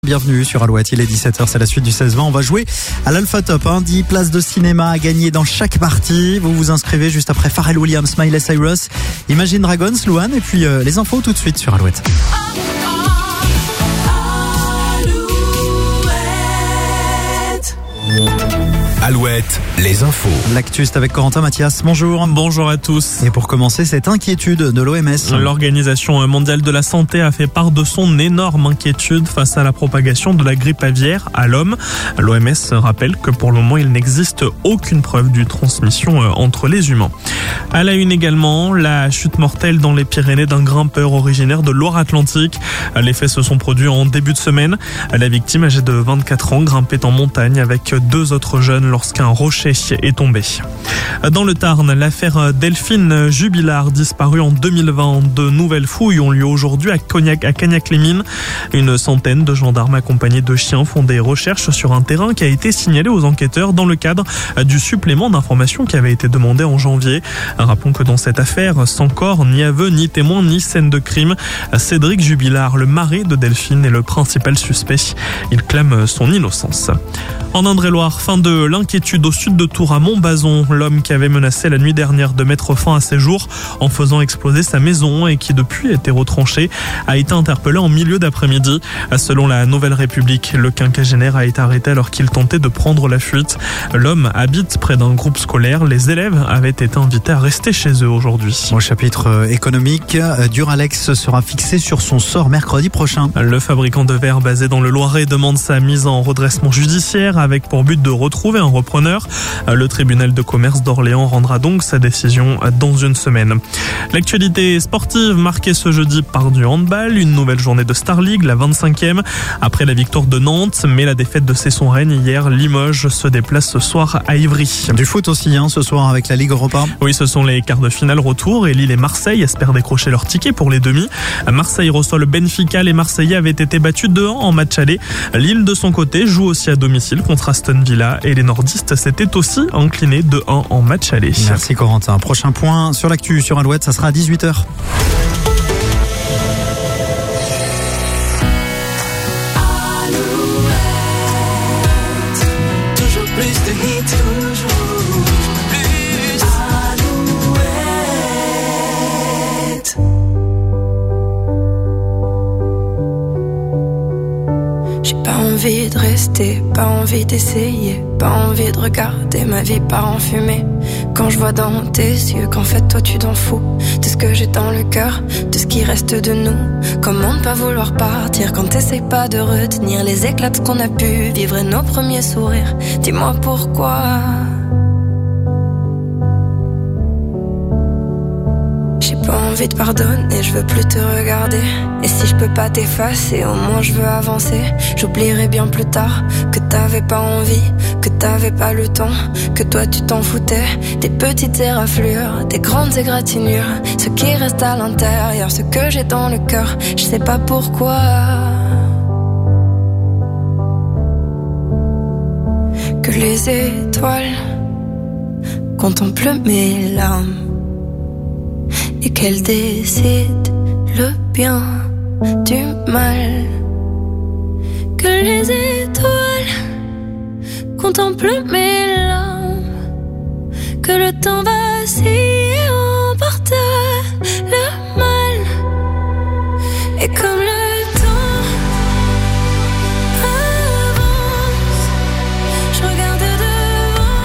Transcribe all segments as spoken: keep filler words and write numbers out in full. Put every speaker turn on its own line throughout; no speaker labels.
bienvenue sur Alouette, il est dix-sept heures, c'est la suite du seize vingt. On va jouer à l'Alpha Top, hein. dix places de cinéma à gagner dans chaque partie. Vous vous inscrivez juste après Pharrell Williams, Miley Cyrus, Imagine Dragons, Louane, et puis euh, les infos tout de suite sur Alouette.
Alouette, les infos.
L'actu, c'est avec Corentin Mathias. Bonjour.
Bonjour à tous.
Et pour commencer, cette inquiétude de l'O M S.
L'Organisation mondiale de la santé a fait part de son énorme inquiétude face à la propagation de la grippe aviaire à l'homme. L'O M S rappelle que pour le moment, il n'existe aucune preuve de transmission entre les humains. À la une également, la chute mortelle dans les Pyrénées d'un grimpeur originaire de Loire-Atlantique. Les faits se sont produits en début de semaine. La victime, âgée de vingt-quatre ans, grimpait en montagne avec deux autres jeunes lorsqu'un rocher est tombé. Dans le Tarn, l'affaire Delphine Jubilard, disparue en deux mille vingt. De nouvelles fouilles ont lieu aujourd'hui à Cognac, à Cagnac-les-Mines. Une centaine de gendarmes accompagnés de chiens font des recherches sur un terrain qui a été signalé aux enquêteurs dans le cadre du supplément d'information qui avait été demandé en janvier. Rappelons que dans cette affaire, sans corps, ni aveu, ni témoin, ni scène de crime, Cédric Jubilard, le mari de Delphine, est le principal suspect. Il clame son innocence. En Indre-et-Loire, fin de l'inquiétude au sud de Tours à Montbazon. L'homme qui avait menacé la nuit dernière de mettre fin à ses jours en faisant exploser sa maison et qui depuis a été retranché a été interpellé en milieu d'après-midi. Selon la Nouvelle République, le quinquagénaire a été arrêté alors qu'il tentait de prendre la fuite. L'homme habite près d'un groupe scolaire. Les élèves avaient été invités à rester chez eux aujourd'hui.
Au chapitre économique, Duralex sera fixé sur son sort mercredi prochain.
Le fabricant de verre basé dans le Loiret demande sa mise en redressement judiciaire avec pour but de retrouver un repreneur. Le tribunal de commerce d'Orléans rendra donc sa décision dans une semaine. L'actualité sportive marquée ce jeudi par du handball, une nouvelle journée de Star League, la vingt-cinquième, après la victoire de Nantes, mais la défaite de Cesson-Rennes hier. Limoges se déplace ce soir à Ivry.
Du foot aussi, hein, ce soir avec la Ligue Europa.
Oui, ce sont les quarts de finale retour et Lille et Marseille espèrent décrocher leur ticket pour les demi. Marseille reçoit le Benfica, les Marseillais avaient été battus deux un en match aller. Lille de son côté joue aussi à domicile contre Aston Villa et les nordistes s'étaient aussi inclinés deux un en match aller.
Merci Corentin. Prochain point sur l'actu sur Alouette, ça sera à dix-huit heures.
Toujours plus de hits, toujours plus Alouette.
J'ai pas envie de rester, pas envie d'essayer, pas envie de regarder ma vie part en fumée. Quand je vois dans tes yeux qu'en fait toi tu t'en fous de ce que j'ai dans le cœur, de ce qui reste de nous. Comment ne pas vouloir partir quand t'essayes pas de retenir les éclats de ce qu'on a pu vivre et nos premiers sourires. Dis-moi pourquoi. J'ai pas envie de pardonner, je veux plus te regarder. Et si je peux pas t'effacer, au moins je veux avancer. J'oublierai bien plus tard que t'avais pas envie, que t'avais pas le temps, que toi tu t'en foutais. Des petites éraflures, des grandes égratignures, ce qui reste à l'intérieur, ce que j'ai dans le cœur, je sais pas pourquoi. Que les étoiles contemplent mes larmes et qu'elles décident le bien du mal. Que les étoiles contemplent mes larmes, que le temps vacille et emporte le mal. Et comme le temps avance, je regarde devant,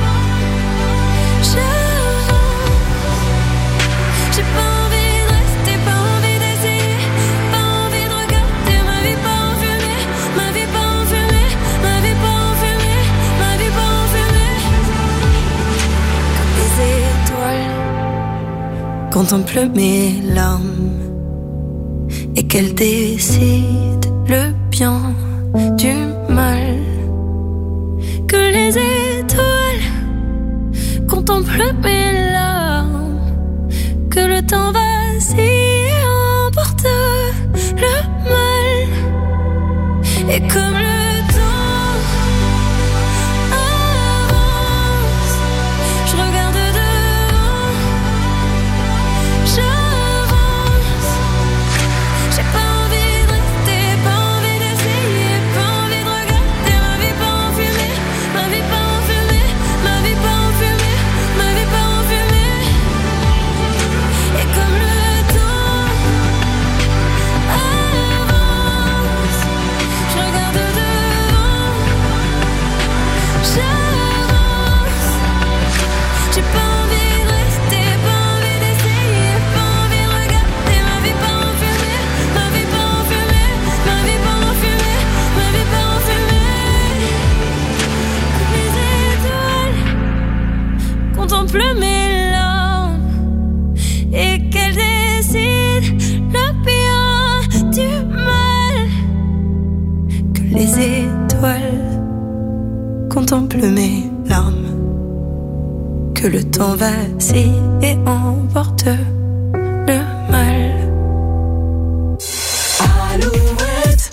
j'avance. J'ai pas envie de rester, pas envie d'essayer, pas envie de regarder ma vie pas en fumée, ma vie pas en fumée, ma vie pas en fumée, ma vie pas en fumée. Comme les étoiles contemplent mes larmes et qu'elles décident le bien du mal. Que les étoiles contemplent mes larmes, que le temps vacille et emporte le mal. Et comme le temps avance, je regarde devant, j'avance. J'ai pas envie de rester, pas envie d'essayer, les étoiles, contemple mes larmes, que le temps vacille et emporte le mal. Alouette.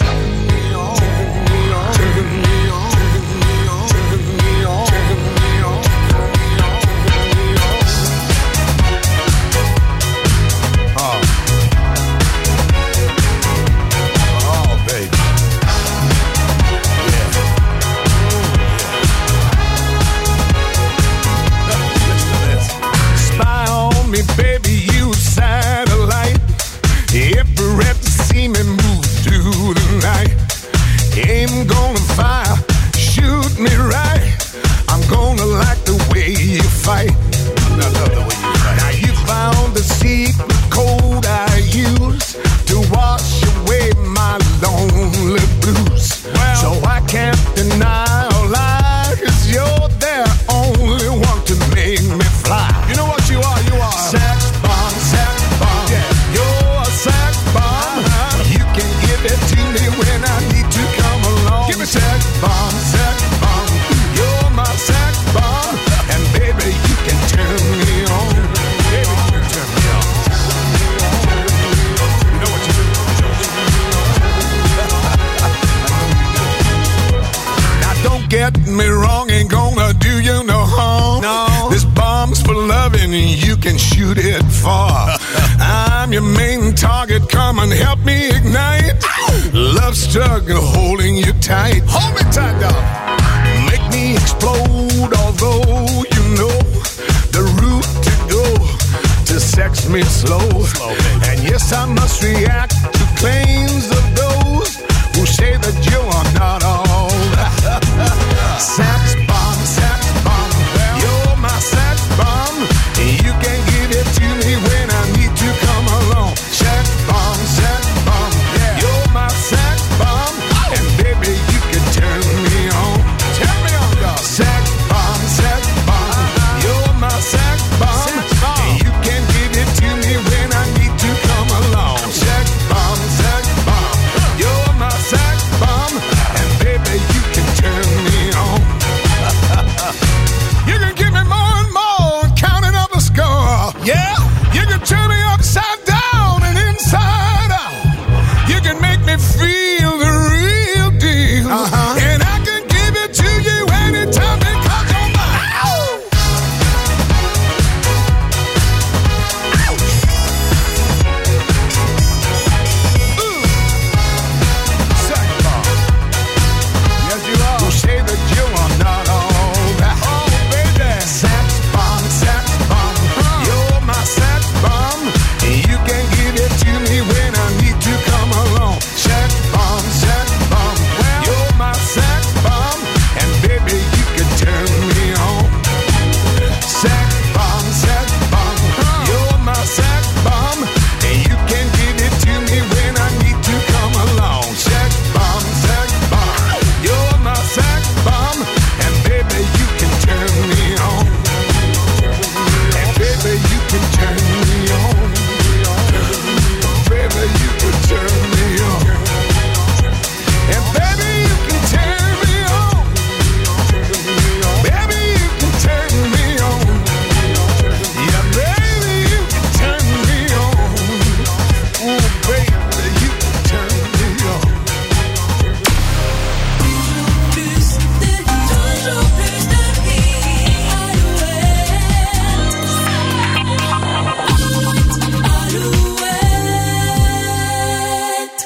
Baby, you satellite. If you ever see me move through the night, aim gonna fire, shoot me right. I'm gonna like the way you fight. I love the way you fight. Now you found the secret code I use to wash away my lonely blues. Well, so I can't deny or lie, 'cause you're the only one to make me fly. You know what you are? You are sex bomb, sex bomb. Yeah, you're a sex bomb. Uh-huh. You can give it to me when I need to come along. Give me sex bomb, sex bomb. You're my sex bomb, and baby you can turn me on. Baby, you can turn me on. You know what you do? Now don't get me wrong, ain't gonna do you no harm. No. This bomb's for loving, you can shoot it far. I'm your main target, come and help me ignite. Love struggle holding you tight. Hold me tight, dog. Make me explode, although you know the route to go to sex me slow. slow and yes, I must react to claims of those who say that you are not all. Sex bomb, sex bomb. You're my sex bomb. You can give it to me when I need to come along. Sex bomb, sex bomb. You're my sex bomb, and baby you can turn me on. Turn me on, dog. Sex bomb, sex bomb. You're my sex bomb. You can give it to me when I need to come along. Sex bomb, sex bomb. You're my sex bomb, and baby you can turn me on. You can give me more and more, counting up the score. Yeah, you can turn me upside down and inside out. You can make me feel the real deal. Uh-huh. And I can give it to you anytime because you're mine. Ow! Ooh. Sex bomb. Yes, you are. Who say that you are not all that? Oh, baby. Sex bomb, sex bomb. You're my sex bomb. You can give it to me when I need to come along. Sex bomb, sex bomb. You're my sex bomb, and baby you can turn me on. Sex bomb, sex bomb. You're my sex bomb, and you can give it to me when I need to come along. Sex bomb, sex bomb. You're my sex bomb, and baby you can turn me on. And baby you can turn me on. Baby you can turn me on. And baby you can turn me on. Baby you can turn me on. Yeah, baby you can turn me on. Oh baby you can turn me on.
Plus de toujours plus de hits. Alouette.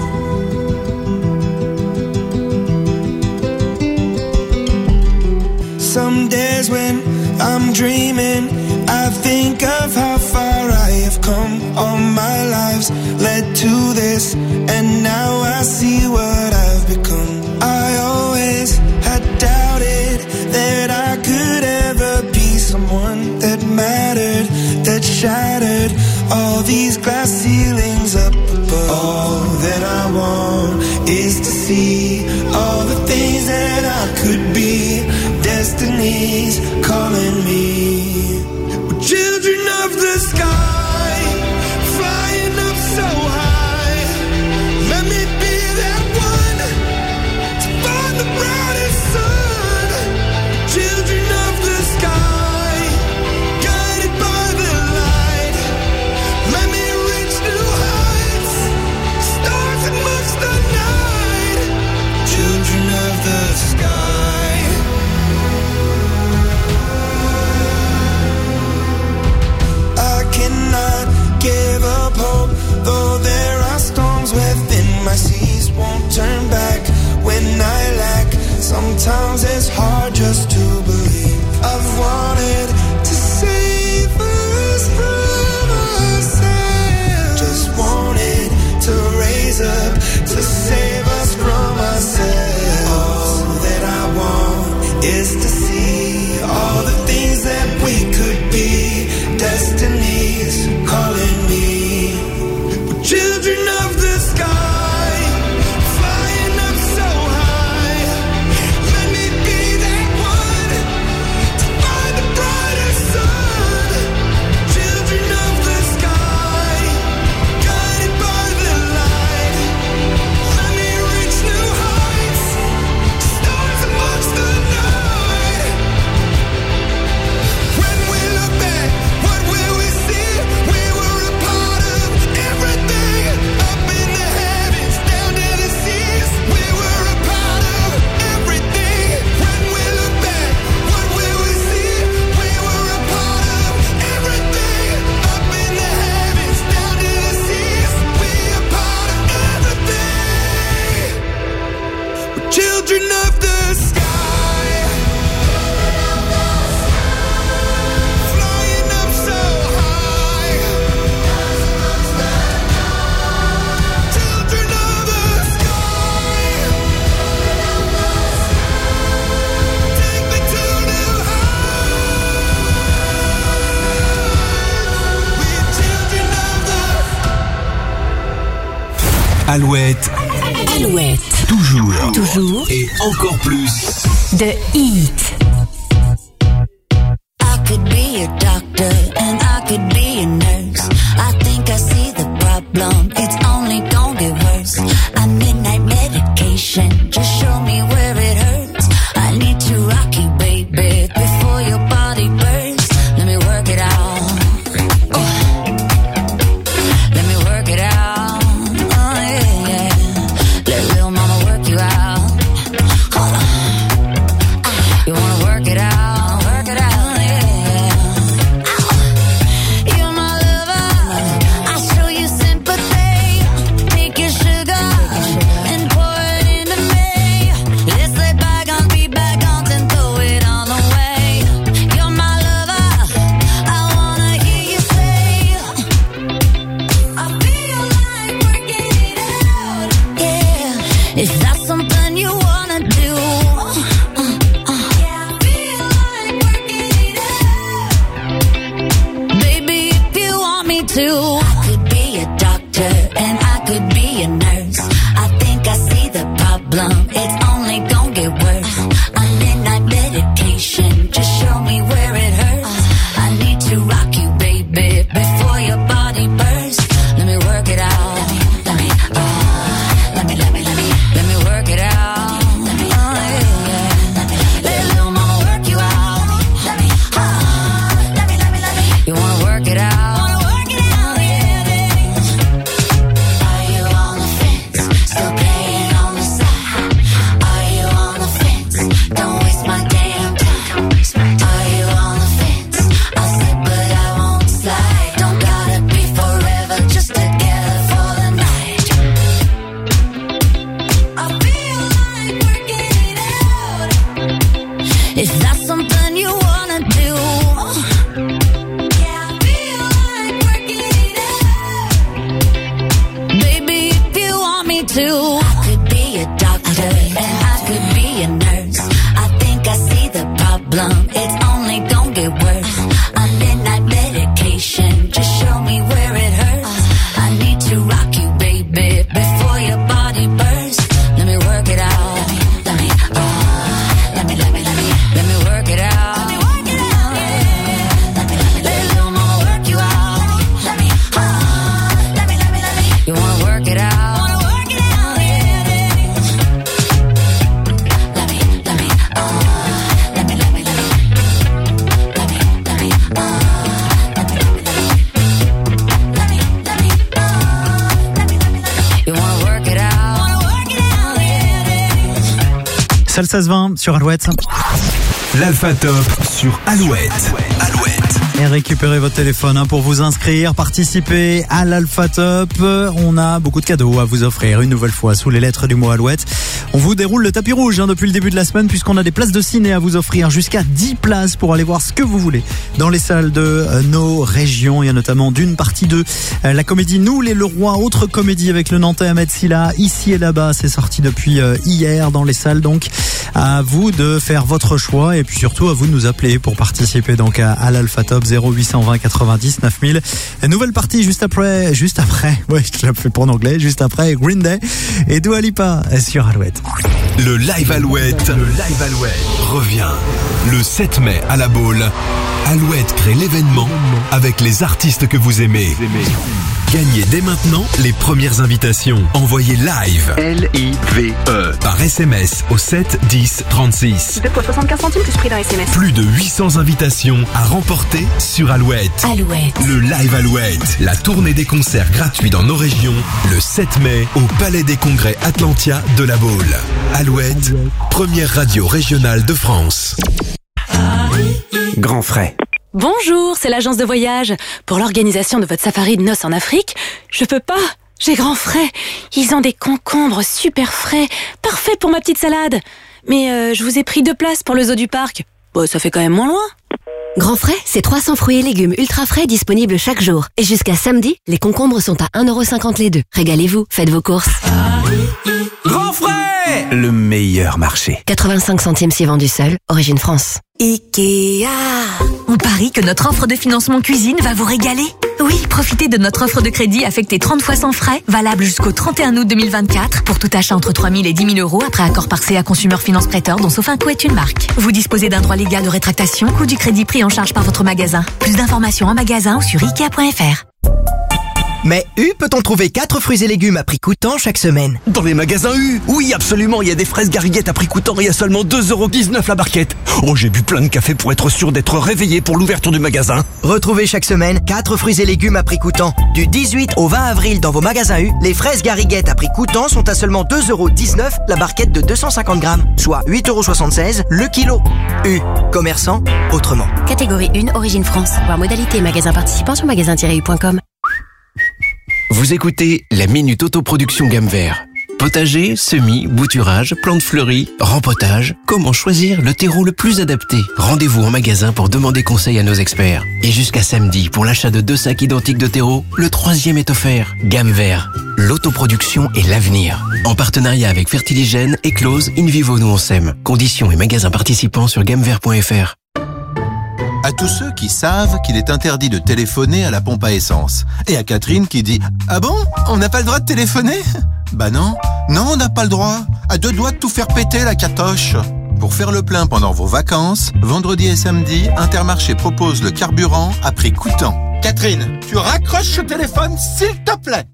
Some days when I'm dreaming, I think of how far I have come. All my lives led to this, and now I see what I've become. I always had doubted that I could ever be someone that mattered, that shattered all these glass ceilings up above. All that I want is to see all the things that I could be. Destiny's calling me. We're children of the sky, flying up so high. Let me be that one just to believe. I've wanted to save us from ourselves. Just wanted to raise up to save us from ourselves. All that I want is to see all the things that we could be. Destiny's calling me. We're children of the sky, flying up so high. Let me be that one to find the brighter sun. Children of the sky, guided by the light. Let me reach new heights, stars amongst the night. When we look back, what will we see? We were a part of everything, up in the heavens, down to the seas. We were a part of everything. When we look back, what will we see? We were a part of everything, up in the heavens, down to the seas. We are part of everything. We're children of the sky, flying up so high. Children of the sky, take me to new heights. We're children of the
Alouette,
Alouette,
toujours,
toujours
et encore plus.
de hit.
I could be a doctor and I could be a nurse. I think I see the problem, it's only gonna get worse. I midnight medication, just show me where it hurts. I need to rock you, baby, before your body bursts. Let me work it out. Oh. Let me work it out. Oh yeah, yeah. Let little mama work you out. Hold on. You wanna work it out, work it out, yeah. You're my lover, I show you sympathy. Take your sugar and pour it into me. Let's lay bygones be bygones and throw it all away. You're my lover, I wanna hear you say, I feel like working it out. Yeah, is that something you wanna do? Baby, if you want me to, I could be a doctor and I could be a nurse. I think I see the problem, it's only gonna get worse. I'm midnight medication, just show me where it hurts. I need to rock you, baby, before your body bursts. Let me work it out. Let me, let me, oh, let me, let me, let me, let me work it out. Let me, oh, yeah, yeah. Let me, let little mama work you out. Let me, oh, let me, let me, let me. You wanna work it out? Wanna work it out, yeah, baby. Are you on the fence? Still playing on the side? Are you on the fence? Don't waste my damn time. Are you on the fence? I'll slip but I won't slide. Don't gotta be forever, just together for the night. I feel like working it out. Is that something you wanna do? Yeah, I feel like working it out. Baby, if you want me to, I could be a doctor and I could be a nurse. I think I see the problem, it's only gonna get worse. I'm midnight medication, just show me where it hurts. I need to rock you, baby, before your body bursts. Let me work it out. Let me, oh, let me, let me, let me, let me work it out. Let me work it out, yeah. Let me, let me, let little mama work you out. Let me, oh, let me, let me, let me. You wanna work it out? Wanna work it out, yeah, baby. Let me, let me, oh, let me, let me, let me. Let me, let me, oh, let me, let me, let me. Let me, let me, oh, let me, let me, let me. You wanna work it out? Wanna work it out, yeah, baby.
C'est le seize vingt sur Alouette.
L'Alpha Top sur Alouette. Alouette.
et récupérez votre téléphone hein, pour vous inscrire, participer à l'Alpha Top. On a beaucoup de cadeaux à vous offrir une nouvelle fois sous les lettres du mot Alouette. On vous déroule le tapis rouge hein, depuis le début de la semaine puisqu'on a des places de ciné à vous offrir, jusqu'à dix places pour aller voir ce que vous voulez dans les salles de euh, nos régions. Il y a notamment d'une partie de euh, la comédie Nous les Leroy, autre comédie avec le Nantais Ahmed Silla, Ici et là-bas. C'est sorti depuis euh, hier dans les salles, donc à vous de faire votre choix et puis surtout à vous de nous appeler pour participer donc à, à l'Alpha Top zéro huit cent vingt quatre-vingt-dix neuf mille. Nouvelle partie juste après, juste après, ouais je l'ai fait pour en anglais, juste après Green Day et Dua Lipa sur Alouette.
Le Live Alouette, le Live Alouette revient le sept mai à la Baule. Alouette crée l'événement avec les artistes que vous aimez. Gagnez dès maintenant les premières invitations. Envoyez live L I V E par S M S au sept dix trente-six.
deux fois soixante-quinze centimes plus prix d'un S M S.
Plus de huit cents invitations à remporter sur Alouette.
Alouette.
Le Live Alouette, la tournée des concerts gratuits dans nos régions, le sept mai au Palais des Congrès Atlantia de la Baule. Alouette, première radio régionale de France.
Grand frais.
Bonjour, c'est l'agence de voyage. Pour l'organisation de votre safari de noces en Afrique, je peux pas. J'ai grand frais. Ils ont des concombres super frais, parfaits pour ma petite salade. Mais euh, je vous ai pris deux places pour le zoo du parc. Bon, ça fait quand même moins loin.
Grand frais, c'est trois cents fruits et légumes ultra frais disponibles chaque jour. Et jusqu'à samedi, les concombres sont à un euro cinquante les deux. Régalez-vous, faites vos courses.
Grand frais, le meilleur marché.
quatre-vingt-cinq centimes si vendu seul, origine France.
Ikea. On parie que notre offre de financement cuisine va vous régaler. Oui, profitez de notre offre de crédit affectée trente fois sans frais, valable jusqu'au trente et un août deux mille vingt-quatre, pour tout achat entre trois mille et dix mille euros après accord par C A Consumer Finance Prêteur, dont Sofinco est une marque. Vous disposez d'un droit légal de rétractation, coût du crédit pris en charge par votre magasin. Plus d'informations en magasin ou sur ikea point f r.
Mais U, peut-on trouver quatre fruits et légumes à prix coûtant chaque semaine?
Dans les magasins U, oui absolument, il y a des fraises gariguettes à prix coûtant et à seulement deux euros dix-neuf la barquette. Oh, j'ai bu plein de café pour être sûr d'être réveillé pour l'ouverture du magasin.
Retrouvez chaque semaine quatre fruits et légumes à prix coûtant. Du dix-huit au vingt avril dans vos magasins U, les fraises gariguettes à prix coûtant sont à seulement deux euros dix-neuf la barquette de deux cent cinquante grammes, soit huit euros soixante-seize le kilo. U, commerçant autrement.
Catégorie un, origine France. Voir modalité magasin participant sur magasin tiret u point com.
Vous écoutez la Minute Autoproduction Gamme Vert. Potager, semis, bouturage, plantes fleuries, rempotage. Comment choisir le terreau le plus adapté? Rendez-vous en magasin pour demander conseil à nos experts. Et jusqu'à samedi, pour l'achat de deux sacs identiques de terreau, le troisième est offert. Gamme Vert. L'autoproduction est l'avenir. En partenariat avec Fertiligène, Eclose, Invivo Nous on sème. Conditions et magasins participants sur gamme vert point f r.
À tous ceux qui savent qu'il est interdit de téléphoner à la pompe à essence. Et à Catherine qui dit « Ah bon? On n'a pas le droit de téléphoner ?» Bah non, non on n'a pas le droit. À deux doigts de tout faire péter la catoche. Pour faire le plein pendant vos vacances, vendredi et samedi, Intermarché propose le carburant à prix coûtant. Catherine, tu raccroches le téléphone s'il te plaît.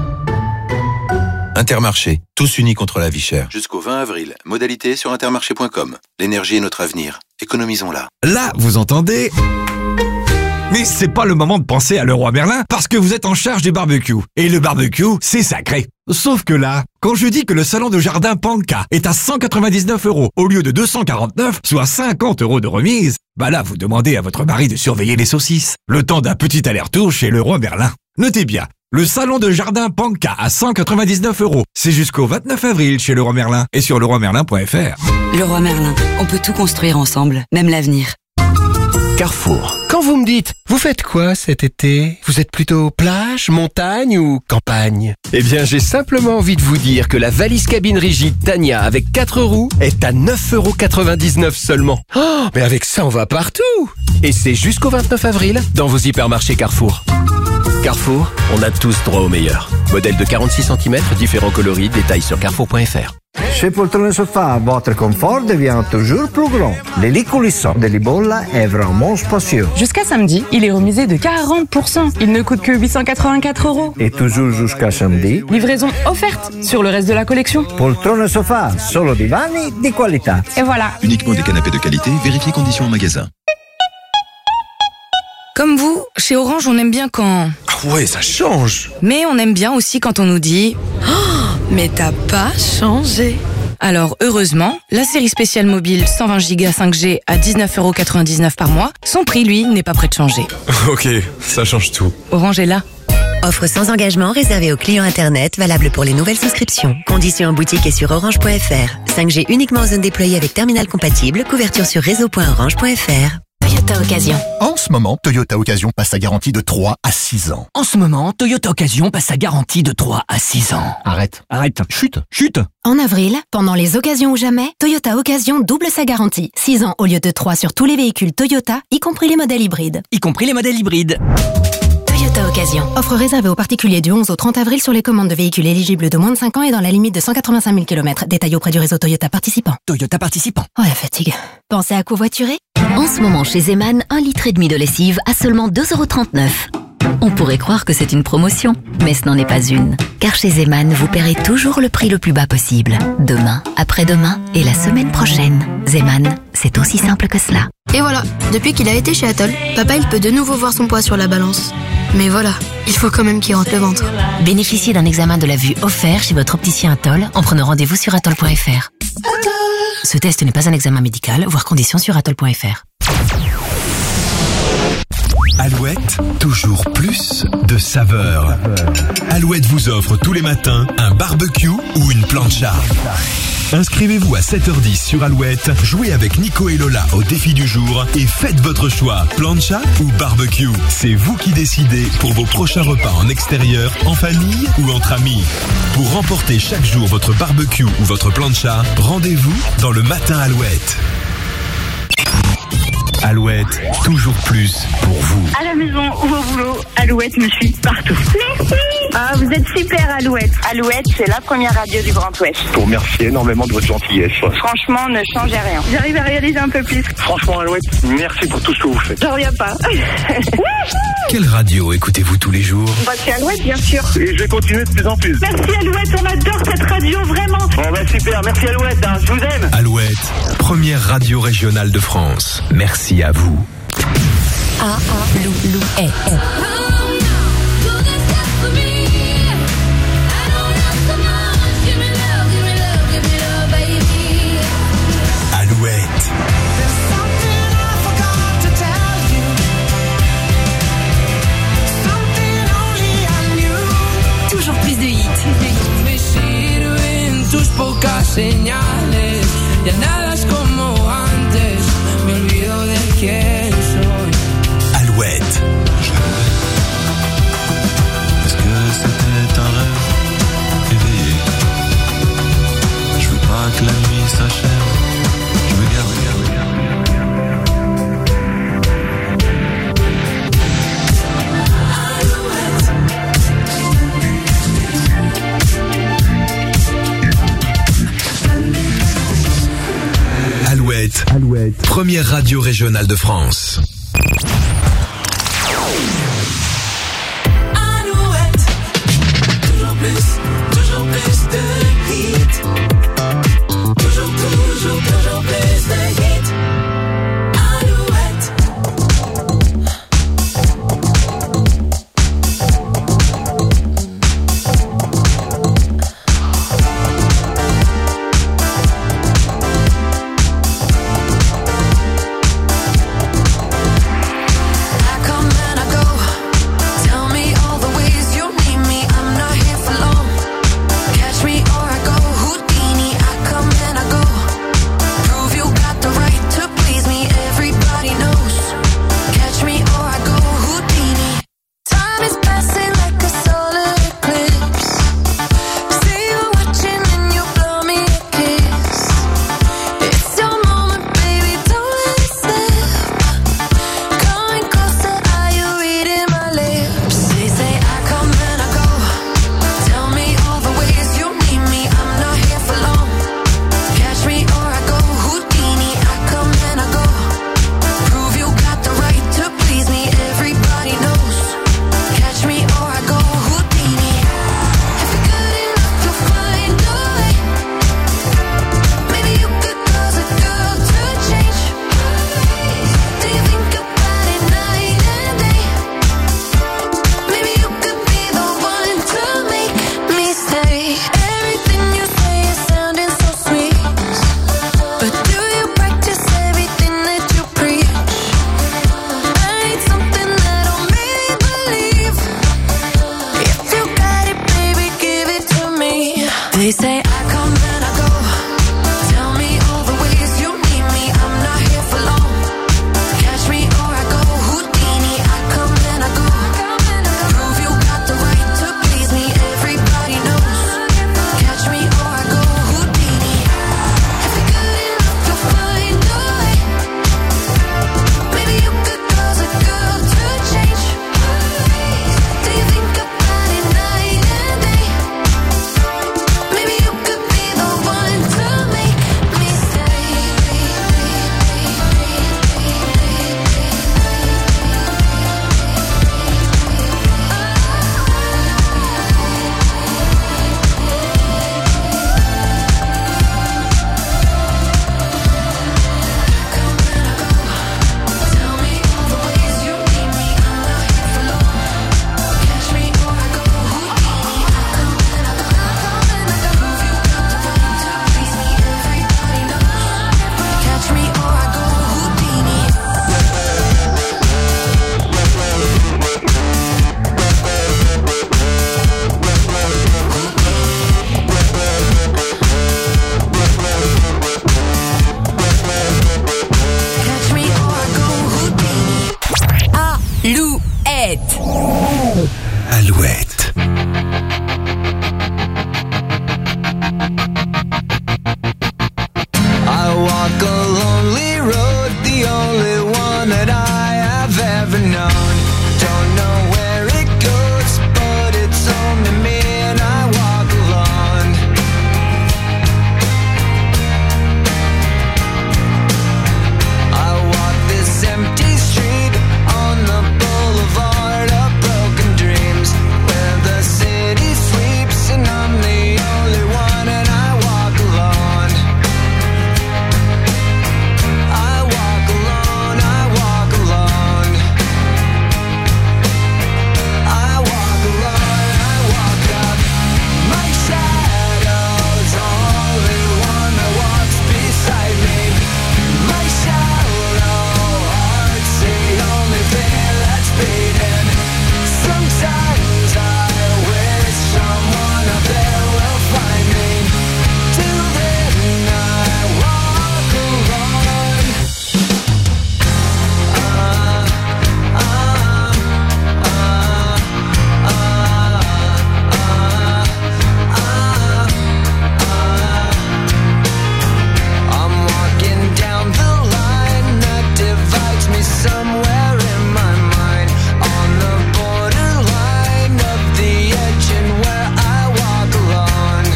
Intermarché, tous unis contre la vie chère. Jusqu'au vingt avril, modalité sur intermarché point com. L'énergie est notre avenir. Économisons-la.
Là, vous entendez? Mais c'est pas le moment de penser à Leroy Merlin parce que vous êtes en charge du barbecue. Et le barbecue, c'est sacré. Sauf que là, quand je dis que le salon de jardin Panka est à cent quatre-vingt-dix-neuf euros au lieu de deux cent quarante-neuf, soit cinquante euros de remise, bah là, vous demandez à votre mari de surveiller les saucisses. Le temps d'un petit aller-retour chez Leroy Merlin. Notez bien. Le salon de jardin Panka à cent quatre-vingt-dix-neuf euros. C'est jusqu'au vingt-neuf avril chez Leroy Merlin et sur leroy merlin point f r.
Leroy Merlin, on peut tout construire ensemble, même l'avenir.
Carrefour. Quand vous me dites, vous faites quoi cet été? Vous êtes plutôt plage, montagne ou campagne? Eh bien, j'ai simplement envie de vous dire que la valise cabine rigide Tania avec quatre roues est à neuf euros quatre-vingt-dix-neuf seulement. Oh, mais avec ça, on va partout! Et c'est jusqu'au vingt-neuf avril dans vos hypermarchés Carrefour. Carrefour, on a tous droit au meilleur. Modèle de quarante-six centimètres, différents coloris, détails sur carrefour point f r.
Chez Poltrone Sofa, votre confort devient toujours plus grand. Les lits coulissants de Libolla est vraiment spacieux.
Jusqu'à samedi, il est remisé de quarante pour cent. Il ne coûte que huit cent quatre-vingt-quatre euros.
Et toujours jusqu'à samedi,
livraison offerte sur le reste de la collection.
Poltrone Sofa, solo divani di qualità.
Et voilà.
Uniquement des canapés de qualité, vérifiez conditions en magasin.
Comme vous, chez Orange, on aime bien quand...
Ah ouais, ça change.
Mais on aime bien aussi quand on nous dit oh, « Mais t'as pas changé !» Alors, heureusement, la série spéciale mobile cent vingt giga cinq G à dix-neuf euros quatre-vingt-dix-neuf par mois, son prix, lui, n'est pas prêt de changer.
Ok, ça change tout.
Orange est là.
Offre sans engagement réservée aux clients Internet, valable pour les nouvelles souscriptions. Conditions en boutique et sur orange point f r. cinq G uniquement en zone déployée avec terminal compatible. Couverture sur réseau point orange point f r.
Toyota Occasion.
En ce moment, Toyota Occasion passe sa garantie de trois à six ans.
En ce moment, Toyota Occasion passe sa garantie de trois à six ans.
Arrête.
Arrête.
Chute. Chute.
En avril, pendant les occasions ou jamais, Toyota Occasion double sa garantie. six ans au lieu de trois sur tous les véhicules Toyota, y compris les modèles hybrides. Y compris les modèles hybrides. Toyota Occasion. Offre réservée aux particuliers du onze au trente avril sur les commandes de véhicules éligibles de moins de cinq ans et dans la limite de cent quatre-vingt-cinq mille kilomètres. Détail auprès du réseau Toyota participant. Toyota participant. Oh la fatigue. Pensez à covoiturer ?
En ce moment chez Zeman, un litre et demi de lessive à seulement deux euros trente-neuf. On pourrait croire que c'est une promotion, mais ce n'en est pas une. Car chez Zeman, vous paierez toujours le prix le plus bas possible. Demain, après-demain et la semaine prochaine. Zeman, c'est aussi simple que cela.
Et voilà, depuis qu'il a été chez Atoll, papa il peut de nouveau voir son poids sur la balance. Mais voilà, il faut quand même qu'il rentre le ventre.
Bénéficiez d'un examen de la vue offert chez votre opticien Atoll en prenant rendez-vous sur atoll point f r. Ce test n'est pas un examen médical, voire conditions sur atoll point f r.
Alouette, toujours plus de saveurs. Alouette vous offre tous les matins un barbecue ou une plancha. Inscrivez-vous à sept heures dix sur Alouette, jouez avec Nico et Lola au défi du jour et faites votre choix, plancha ou barbecue. C'est vous qui décidez pour vos prochains repas en extérieur, en famille ou entre amis. Pour remporter chaque jour votre barbecue ou votre plancha, rendez-vous dans le matin Alouette. Alouette, toujours plus pour vous.
À la maison ou au boulot, Alouette me suit partout. Merci. Ah, vous êtes super, Alouette. Alouette, c'est la première radio du Grand Ouest.
Je vous remercie énormément de votre gentillesse.
Franchement, ne changez rien. J'arrive à réaliser un peu plus.
Franchement, Alouette, merci pour tout ce que vous faites.
J'en reviens pas.
Quelle radio écoutez-vous tous les jours?
Bah, c'est Alouette, bien sûr.
Et je vais continuer de plus en plus.
Merci, Alouette, on adore cette radio, vraiment.
Bon, bah super, merci Alouette, hein, je vous aime.
Alouette, première radio régionale de France. Merci à vous.
A A Lou Lou est.
Alouette.
Toujours plus de hits.
Me sirven tus pocas señales. Ya nada es como antes. Me olvido de quién soy.
Alouette.
Est-ce que c'était un rêve éveillé? Je veux pas que la nuit s'achève. Je veux garder, garder,
Alouette. Alouette. Première radio régionale de France.
Alouette. Toujours plus, toujours plus de hits. Toujours, toujours, toujours plus de hits. Alouette.
Alouette.
I walk a lonely road, the only one that I have ever known. Don't know where it goes, but it's only me and I walk alone. I walk this empty street on the boulevard of broken dreams, where the city sleeps and I'm the only one and I walk alone. I walk alone, I walk alone. I walk alone, I walk up. My shadow's only one that walks beside me. My shallow heart's the only thing that's beating. Sometimes I wish someone up there will find me. Till then I walk alone. I'm walking down the line that divides me somewhere in my mind, on the borderline of the edge and where I walk alone.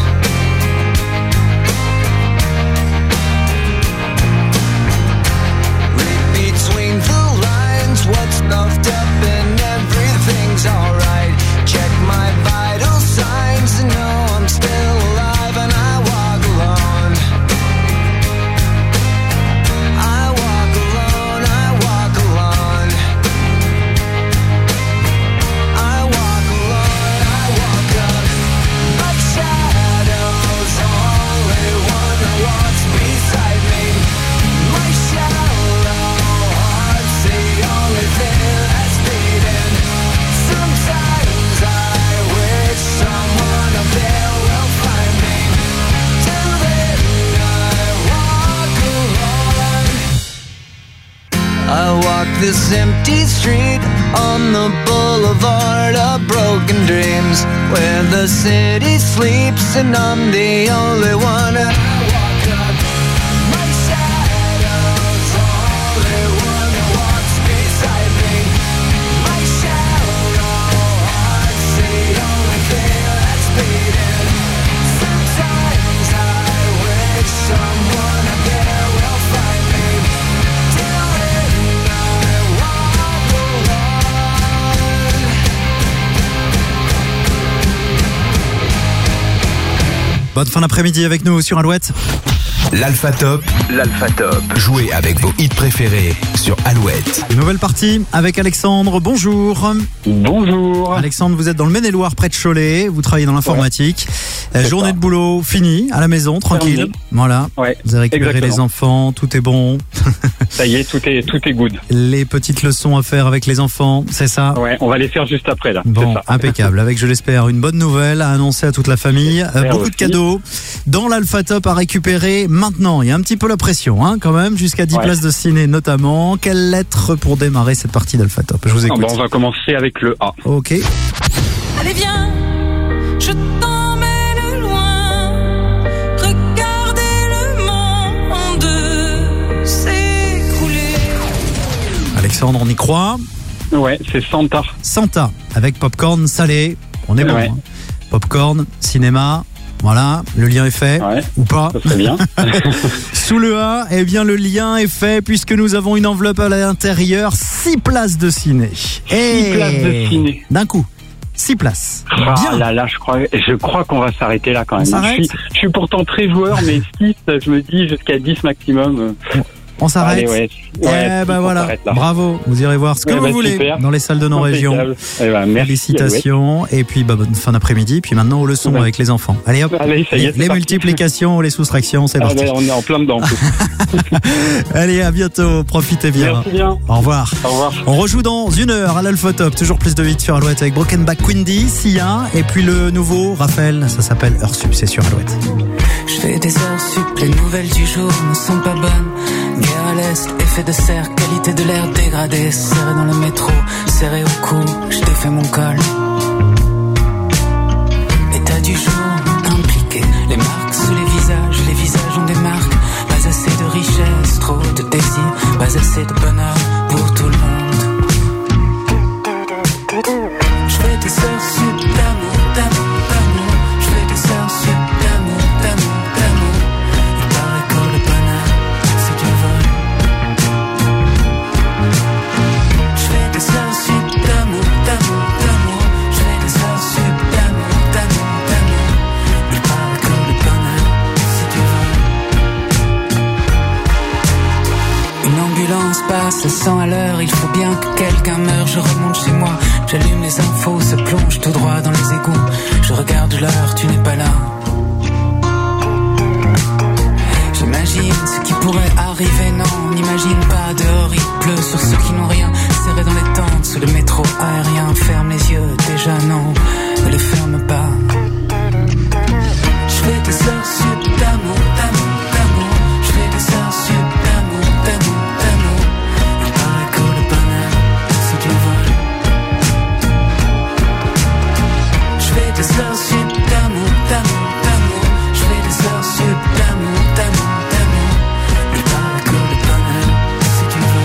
Read between the lines what's stuffed up and everything's alright. Check my vital signs and know I'm still alive and I walk alone. I walk alone, I walk alone. I walk alone, I walk up. My shadow's only one that walks beside me. My shallow heart's the only thing that's beating. Sometimes I wish someone up there will find me. Till then I walk alone. I walk this empty street on the boulevard of broken dreams, where the city sleeps and I'm the only one. I walk up. My shadow's only one that walks beside me. My shallow heart's the only thing that's beating. Sometimes I wish someone up there will find me. Till then I walk alone.
Bonne fin d'après-midi avec nous sur Alouette.
L'Alpha Top, l'Alpha Top. Jouez avec vos hits préférés sur Alouette.
Une nouvelle partie avec Alexandre. Bonjour.
Bonjour.
Alexandre, vous êtes dans le Maine-et-Loire, près de Cholet. Vous travaillez dans l'informatique.
Ouais.
Journée
ça.
de boulot finie, à la maison, tranquille.
Terminé.
Voilà.
Ouais.
Vous avez récupéré
Exactement.
les enfants, tout est bon.
Ça y est, tout est, tout est good.
Les petites leçons à faire avec les enfants, c'est ça?
Ouais, on va les faire juste après, là.
Bon,
C'est ça.
impeccable. Avec, je l'espère, une bonne nouvelle à annoncer à toute la famille. Euh, beaucoup
aussi.
de cadeaux dans l'Alpha Top à récupérer maintenant. Il y a un petit peu la pression, hein, quand même, jusqu'à dix
Ouais.
places de ciné notamment. Quelle lettre pour démarrer cette partie d'Alpha Top? Je vous
Ah,
écoute.
bon, on va commencer avec le A.
Ok.
Allez viens, je t'emmène loin. Regardez le monde s'écrouler.
Alexandre, on y croit.
Ouais, c'est Santa.
Santa, avec popcorn salé. On est bon.
Ouais.
hein. Popcorn, cinéma. Voilà, le lien est fait.
Ouais.
Ou pas.
Ça serait bien.
Sous le A, eh bien, le lien est fait puisque nous avons une enveloppe à l'intérieur. six places de ciné.
Six places de ciné.
D'un coup. Six places.
Ah
Bien.
là là, je crois, je crois qu'on va s'arrêter là quand même.
On s'arrête
je, suis, je suis pourtant très joueur, mais six, je me dis jusqu'à dix maximum.
On s'arrête.
Allez, ouais.
Eh
Ouais,
ben
on
voilà,
s'arrête là.
bravo. Vous irez voir ce que
Ouais,
vous
bah,
voulez
super.
dans les salles de nos régions.
Impeccable. Eh ben, merci,
Félicitations. Et puis bah, bonne fin d'après-midi. Puis maintenant aux leçons
Ouais.
avec les enfants. Allez hop.
Allez, ça y est,
les
c'est
les
parti.
multiplications, les soustractions, c'est
Ah,
parti.
ben, on est en plein dedans. en plus.
Allez, à bientôt. Profitez bien.
Merci bien.
Au revoir.
Au revoir.
On rejoue dans une heure à l'Alpha Top. Toujours plus de hits sur Alouette avec Broken Back Quindy, Sia. Et puis le nouveau, Raphaël. Ça s'appelle Heure Sup. C'est sur Alouette.
Je fais des heures sup, les nouvelles du jour ne sont pas bonnes. Guerre à l'est, effet de serre, qualité de l'air dégradée. Serré dans le métro, serré au cou, je défais mon col.
du jour impliqué. Les marques sous les visages, les visages ont des marques. Pas assez de richesse, trop de désir, pas assez de bonheur pour tout le monde. Je fais des heures sup d'amour, d'amour, d'amour. Je fais des heures sup d'amour, d'amour, d'amour. Il paraît que le bonheur, c'est du vol. Je fais des heures sup d'amour, d'amour, d'amour. Je fais des heures sup d'amour, d'amour, d'amour. Il paraît que le bonheur, c'est du vol. Une ambulance passe à cent à l'heure. Il faut bien que quelqu'un meure. Je remonte chez moi, j'allume les infos, se plonge tout droit dans les égouts. Je regarde l'heure, tu n'es pas là. J'imagine ce qui pourrait arriver, non, n'imagine pas. Dehors il pleut sur ceux qui n'ont rien. Serré dans les tentes, sous le métro aérien. Ferme les yeux, déjà non, ne les ferme pas. Je fais des heures sup d'amour, d'amour, d'amour. Je fais des heures sup d'amour, d'amour, d'amour. Il paraît que le bonheur, c'est du vol. Je fais des heures sup d'amour, d'amour, d'amour. Je fais des heures sup d'amour, d'amour, d'amour. Il paraît que le bonheur, c'est du vol.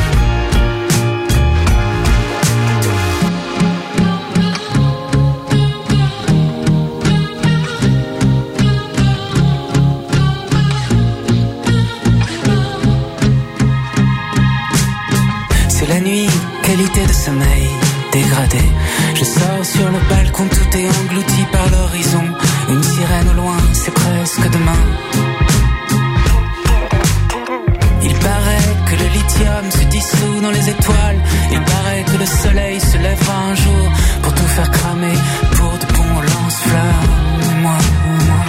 C'est la nuit, qualité de sommeil dégradée. Je sors sur le balcon, tout est englouti par l'horizon. Une sirène au loin, c'est presque demain. Il paraît que le lithium se dissout dans les étoiles. Il paraît que le soleil se lèvera un jour pour tout faire cramer, pour de bons lance-flammes. Et moi, moi,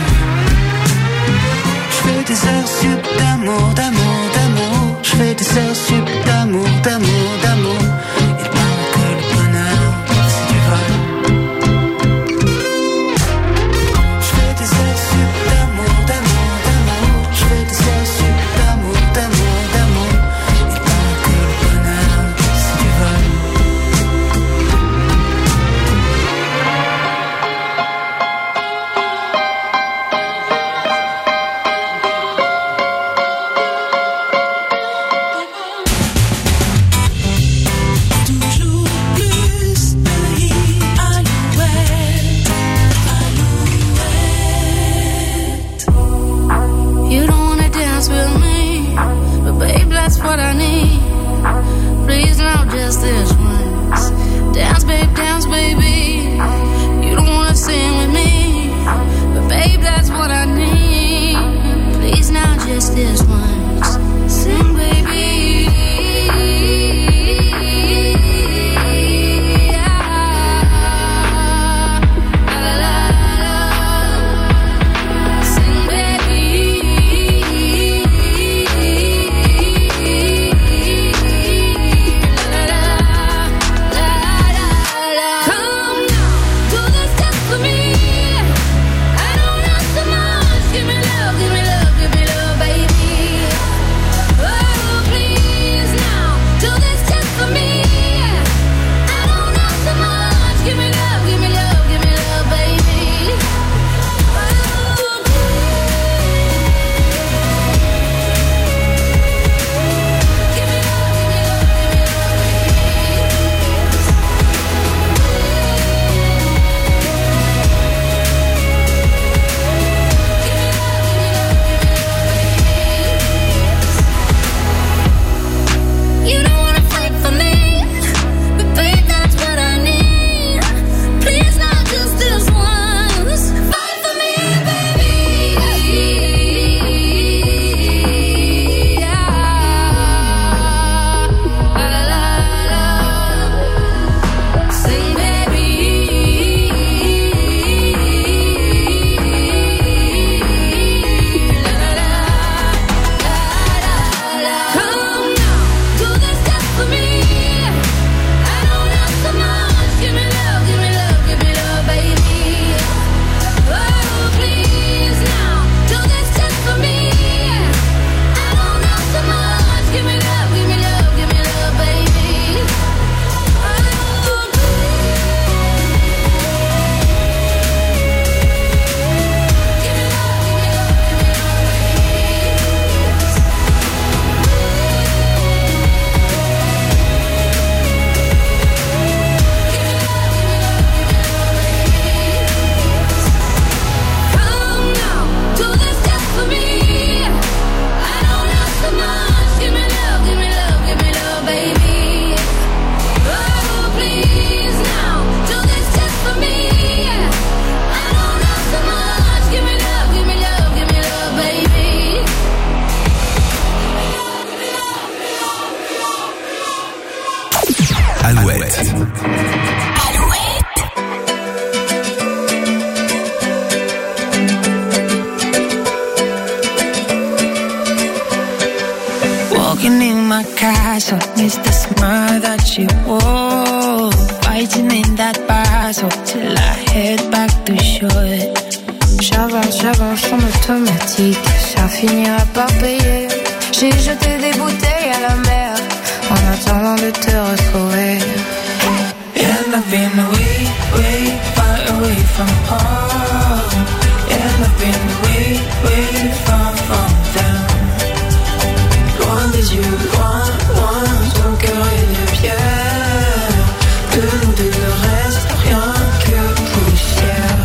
je fais des heures sup d'amour, d'amour, d'amour. Je fais des heures sup d'amour, d'amour, d'amour. Il paraît que le bonheur, c'est du vol. Je fais des heures sup d'amour, d'amour, d'amour. Je fais des heures sup d'amour, d'amour, d'amour. Il paraît que le bonheur, c'est du vol.
Walking in my castle, it's the smile that she wore. Fighting in that battle till I head back to shore.
J'avance, j'avance en automatique, ça finira par payer. J'ai jeté des bouteilles à la mer en attendant de te retrouver.
And I've been way, way far away from home. And I've been way, way far from them. Loin des yeux, loin, loin, ton cœur est de pierre. De nous deux ne reste rien que poussière.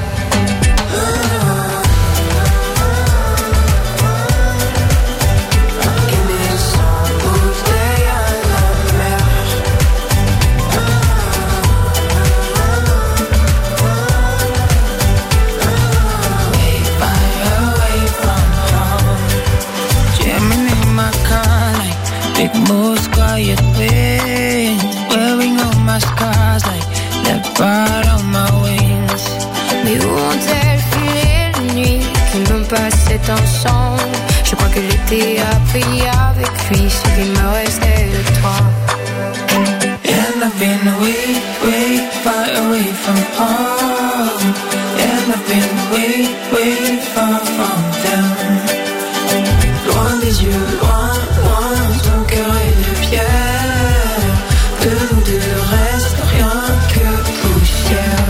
Big moves, quiet winds, wearing all my scars like leopard on my wings.
Mais où ont-elles filé les nuits que l'on passait ensemble? Je crois que l'été a pris avec lui ce qu'il me restait de toi.
And I've been way, way far away from home. And I've been way, way far from them. Loin des yeux, loin, loin, ton cœur est de pierre. De nous deux ne reste rien que poussière.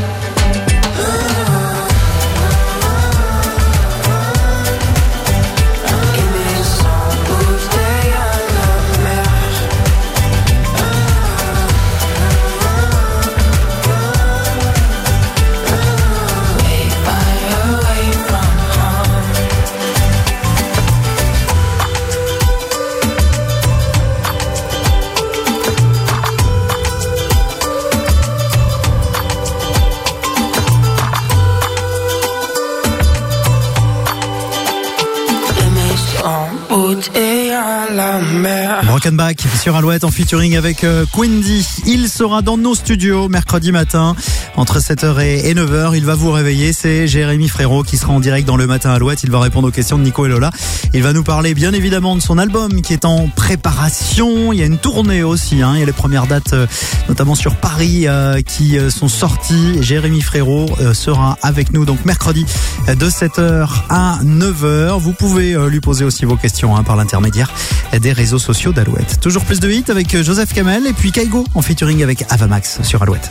Aimer sans bouteille à la mer. Way far away from home. Et à la mer.
Brokenback sur Alouette en featuring avec euh, Quindy. Il sera dans nos studios mercredi matin entre sept heures et neuf heures. Il va vous réveiller. C'est Jérémy Frérot qui sera en direct dans le matin Alouette. Il va répondre aux questions de Nico et Lola. Il va nous parler bien évidemment de son album qui est en préparation. Il y a une tournée aussi. Hein. Il y a les premières dates euh, notamment sur Paris euh, qui euh, sont sorties. Jérémy Frérot euh, sera avec nous donc mercredi euh, de sept heures à neuf heures. Vous pouvez euh, lui poser aussi vos questions hein, par l'intermédiaire des réseaux sociaux d'Alouette. Toujours plus de hits avec Joseph Kamel et puis Kaigo en featuring avec Avamax sur Alouette.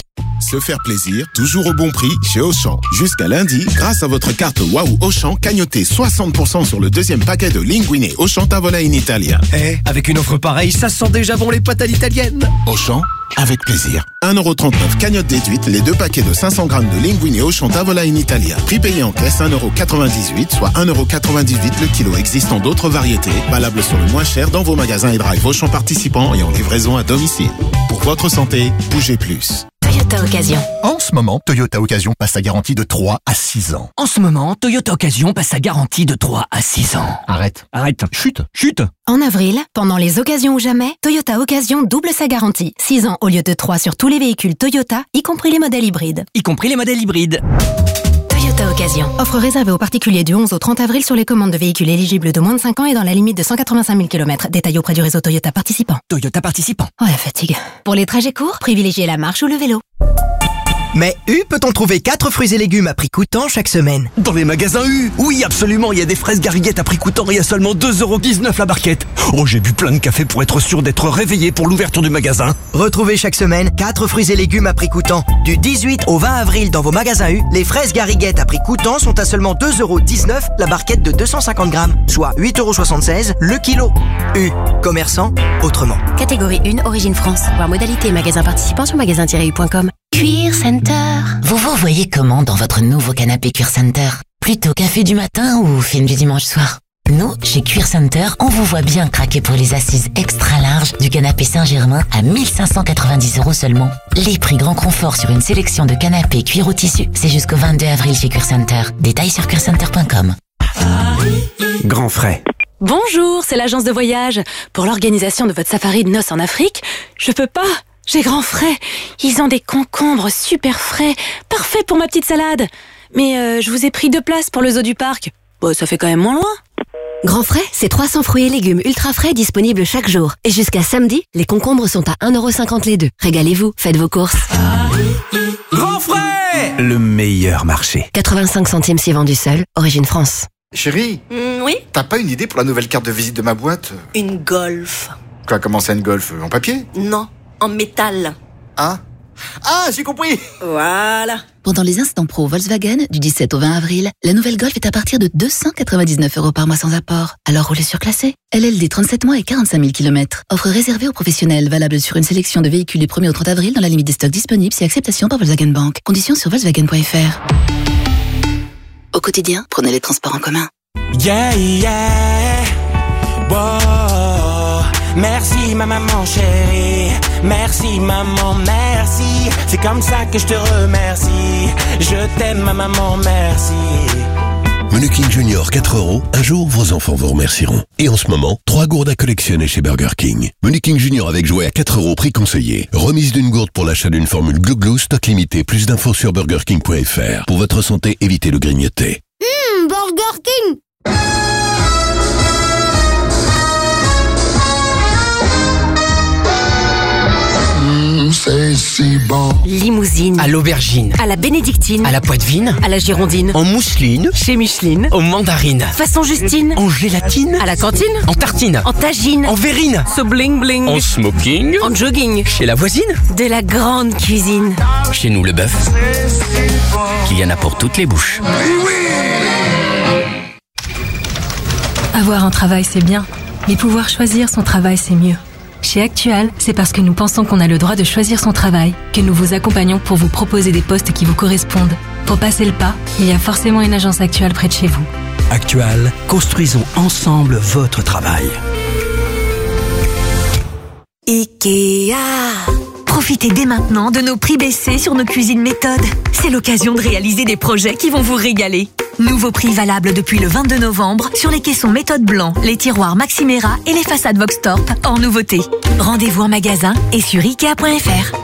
Se faire plaisir, toujours au bon prix chez Auchan. Jusqu'à lundi, grâce à votre carte Waouh Auchan, cagnotez soixante pour cent sur le deuxième paquet de Linguine Auchan Tavola in Italia.
Eh, avec une offre pareille, ça sent déjà bon les pâtes à l'italienne.
Auchan, avec plaisir. un euro trente-neuf cagnotte déduite, les deux paquets de cinq cents grammes de Linguine Auchan Tavola in Italia. Prix payé en caisse un euro quatre-vingt-dix-huit, soit un euro quatre-vingt-dix-huit le kilo. Existant d'autres variétés, valables sur le moins cher dans vos magasins et drive Auchan participants et en livraison à domicile. Pour votre santé, bougez plus.
Toyota Occasion.
En ce moment, Toyota Occasion passe sa garantie de trois à six ans.
En ce moment, Toyota Occasion passe sa garantie de trois à six ans.
Arrête.
Arrête. Chute. Chute.
En avril, pendant les occasions ou jamais, Toyota Occasion double sa garantie. six ans au lieu de trois sur tous les véhicules Toyota, y compris les modèles hybrides.
Y compris les modèles hybrides.
Toyota Occasion. Offre réservée aux particuliers du onze au trente avril sur les commandes de véhicules éligibles de moins de cinq ans et dans la limite de cent quatre-vingt-cinq mille kilomètres. Détail auprès du réseau Toyota participant.
Toyota participant.
Oh la fatigue. Pour les trajets courts, privilégiez la marche ou le vélo.
Mais U peut-on trouver quatre fruits et légumes à prix coûtant chaque semaine?
Dans les magasins U, oui absolument, il y a des fraises gariguettes à prix coûtant et à seulement deux euros dix-neuf la barquette. Oh, j'ai bu plein de café pour être sûr d'être réveillé pour l'ouverture du magasin.
Retrouvez chaque semaine quatre fruits et légumes à prix coûtant. Du dix-huit au vingt avril dans vos magasins U, les fraises gariguettes à prix coûtant sont à seulement deux euros dix-neuf la barquette de deux cent cinquante grammes, soit huit euros soixante-seize le kilo. U, commerçant autrement.
Catégorie un, origine France. Voir modalité magasin participant sur magasin tiret u point com. Cuir Center. Vous vous voyez comment dans votre nouveau canapé Cuir Center? Plutôt café du matin ou film du dimanche soir? Nous, chez Cuir Center, on vous voit bien craquer pour les assises extra larges du canapé Saint-Germain à mille cinq cent quatre-vingt-dix euros seulement. Les prix grand confort sur une sélection de canapés cuir ou tissu, c'est jusqu'au vingt-deux avril chez Cuir Center. Détails sur cuir center point com.
Grand frais.
Bonjour, c'est l'agence de voyage. Pour l'organisation de votre safari de noces en Afrique, je peux pas. J'ai grand frais. Ils ont des concombres super frais, parfaits pour ma petite salade. Mais euh, je vous ai pris deux places pour le zoo du parc. Bon, ça fait quand même moins loin.
Grand Frais, c'est trois cents fruits et légumes ultra frais disponibles chaque jour. Et jusqu'à samedi, les concombres sont à un euro cinquante les deux. Régalez-vous, faites vos courses.
Grand Frais, le meilleur marché.
quatre-vingt-cinq centimes si vendu seul, origine France.
Chérie,
Mm, oui,
t'as pas une idée pour la nouvelle carte de visite de ma boîte?
une Golf.
Quoi, comment ça, une Golf? En papier?
Non, en métal.
Ah Ah, j'ai compris.
Voilà.
Pendant les instants pro Volkswagen, du dix-sept au vingt avril, la nouvelle Golf est à partir de deux cent quatre-vingt-dix-neuf euros par mois sans apport. Alors roulez surclassé. L L D trente-sept mois et quarante-cinq mille kilomètres. Offre réservée aux professionnels, valable sur une sélection de véhicules du premier au trente avril dans la limite des stocks disponibles si acceptation par Volkswagen Bank. Conditions sur Volkswagen point F R. Au quotidien, prenez les transports en commun.
Yeah, yeah. Wow. Merci ma maman chérie. Merci maman, merci. C'est comme ça que je te remercie. Je t'aime ma maman, merci.
Menu King Junior quatre euros, un jour vos enfants vous remercieront. Et en ce moment, trois gourdes à collectionner chez Burger King. Menu King Junior avec jouet à quatre euros, prix conseillé. Remise d'une gourde pour l'achat d'une formule Glou Glou, stock limité. Plus d'infos sur burger king point F R. Pour votre santé, évitez le grignoter.
Hum, Burger King.
C'est si bon.
Limousine.
À l'aubergine.
À la bénédictine.
À la poitevine.
À la girondine.
En mousseline.
Chez Micheline.
Aux mandarines.
Façon Justine.
En gélatine.
À la cantine.
En tartine.
En tagine.
En verrine.
So bling bling.
En smoking.
En jogging.
Chez la voisine.
De la grande cuisine.
Chez nous, le bœuf. Qu'il y en a pour toutes les bouches.
Avoir un travail, c'est bien. Mais pouvoir choisir son travail, c'est mieux. Chez Actual, c'est parce que nous pensons qu'on a le droit de choisir son travail que nous vous accompagnons pour vous proposer des postes qui vous correspondent. Pour passer le pas, il y a forcément une agence Actual près de chez vous.
Actual, construisons ensemble votre travail.
Ikea. Profitez dès maintenant de nos prix baissés sur nos cuisines méthodes. C'est l'occasion de réaliser des projets qui vont vous régaler. Nouveau prix valable depuis le vingt-deux novembre sur les caissons méthode blanc, les tiroirs Maximera et les façades Voxtorp hors nouveauté. Rendez-vous en magasin et sur ikea point F R.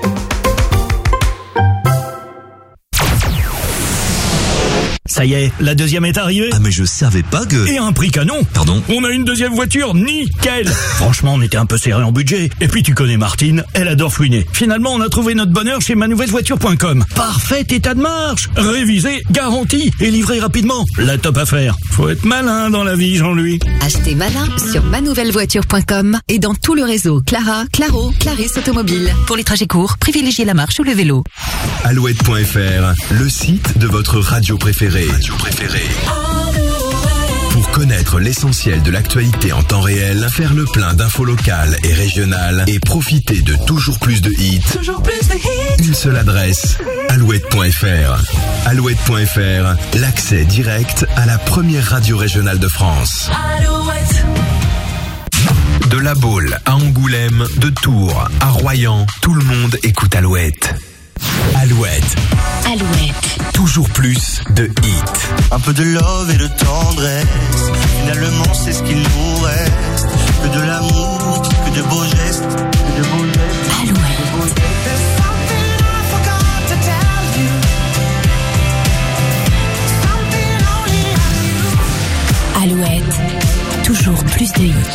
Ça y est, la deuxième est arrivée.
Ah mais je savais pas que...
Et à un prix canon.
Pardon?
On a une deuxième voiture, nickel. Franchement, on était un peu serré en budget. Et puis tu connais Martine, elle adore fouiner. Finalement, on a trouvé notre bonheur chez manouvellevoiture point com. Parfait état de marche, révisé, garanti et livré rapidement. La top affaire. Faut être malin dans la vie, Jean-Louis.
Achetez malin sur manouvellevoiture point com et dans tout le réseau Clara, Claro, Clarisse Automobile. Pour les trajets courts, privilégiez la marche ou le vélo.
Alouette point F R, le site de votre radio préférée. Radio préférée. Pour connaître l'essentiel de l'actualité en temps réel, faire le plein d'infos locales et régionales et profiter de toujours plus de hits,
Toujours plus de hits.
une seule adresse, alouette point F R. Alouette point F R, l'accès direct à la première radio régionale de France.
Alouette.
De La Baule à Angoulême, de Tours à Royan, tout le monde écoute Alouette. Alouette.
Alouette.
Toujours plus de hits.
Un peu de love et de tendresse. Finalement, c'est ce qu'il nous reste. Que de l'amour, que de beaux gestes. Que de beaux gestes.
Alouette. Alouette. Toujours plus de hits.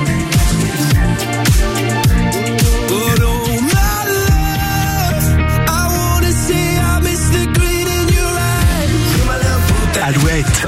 Alouette.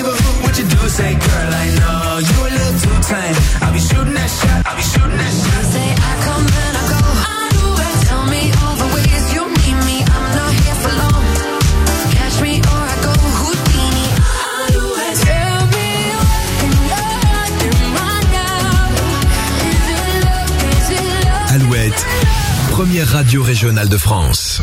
Alouette, première radio régionale de France.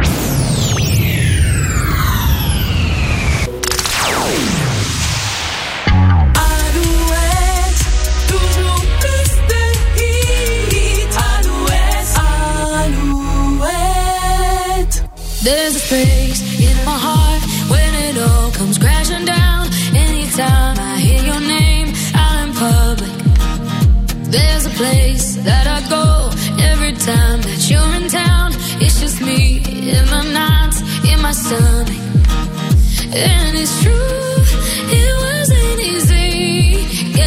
There's a space in my heart when it all comes crashing down. Anytime I hear your name out in public, there's a place that I go every time that you're in town. It's just me in my nights, in my stomach. And it's true, it wasn't easy